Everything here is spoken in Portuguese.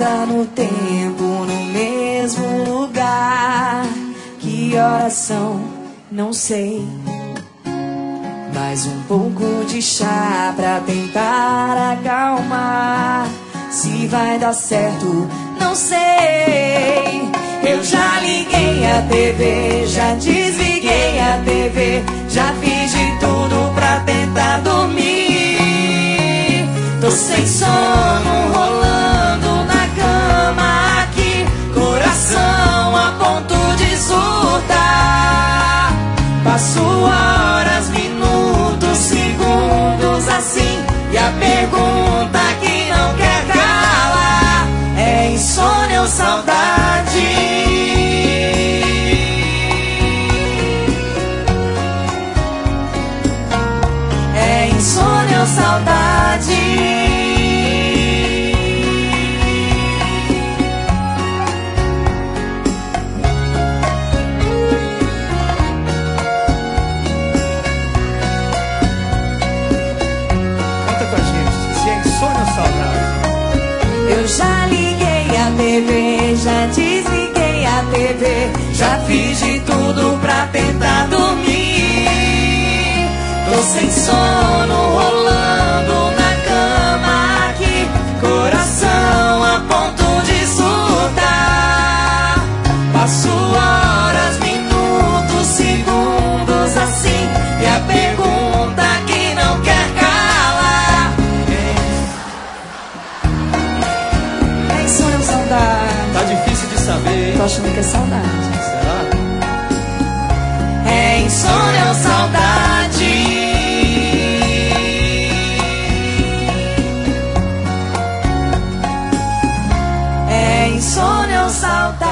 volta no tempo, no mesmo lugar. Que horas são? Não sei. Mais um pouco de chá pra tentar acalmar. Se vai dar certo, não sei. Eu já liguei a TV, já desliguei a TV, já fiz de tudo pra tentar dormir. Tô sem sono, rolando na cama aqui, coração a ponto de surtar. Passo horas, minutos, segundos assim, e a pergunta que não quer calar é insônia ou saudade? É insônia ou saudade? Eu já liguei a TV, já desliguei a TV, já fiz de tudo pra tentar dormir. Tô sem sono, rolando na cama aqui, coração a ponto de surtar. Passo horas, minutos, segundos assim, e a pergunta que não quer calar é insônia ou saudade? Tá difícil de saber, hein? Tô achando que é saudade. Será? É insônia ou saudade? É insônia ou saudade?